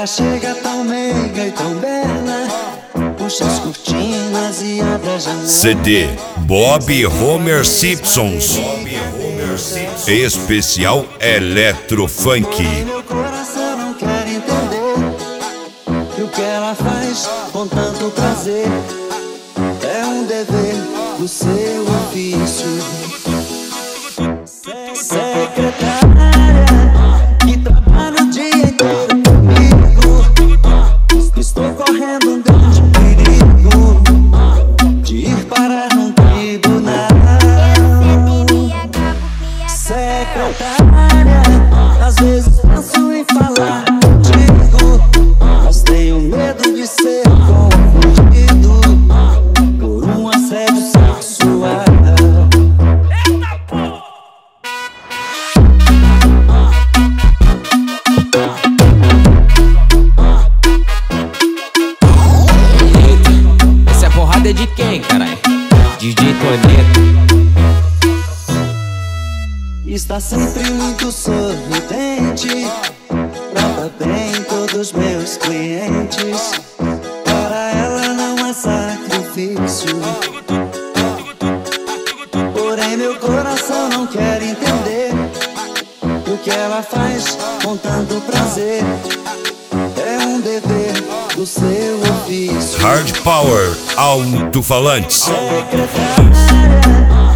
chega tão meiga e tão bela, puxa as cortinas e abre a janela. CD Bob Homer Simpsons, especial Electrofunk. Meu coração não quer entender que o que ela faz com tanto prazer é um dever do seu ofício. Secretária que trabalha o dia inteiro comigo, estou correndo um grande perigo de ir parar num tribunal. Secretária, às vezes penso em falar contigo, mas tenho medo de ser confundido por um assédio sexual. Essa é porrada de quem, carai? DJ Toneto. Está sempre muito sorridente, trata bem todos meus clientes. Para ela não há sacrifício, porém meu coração não quer entender o que ela faz com tanto prazer é um dever do seu ofício. Hard Power Alto-Falantes. Secretária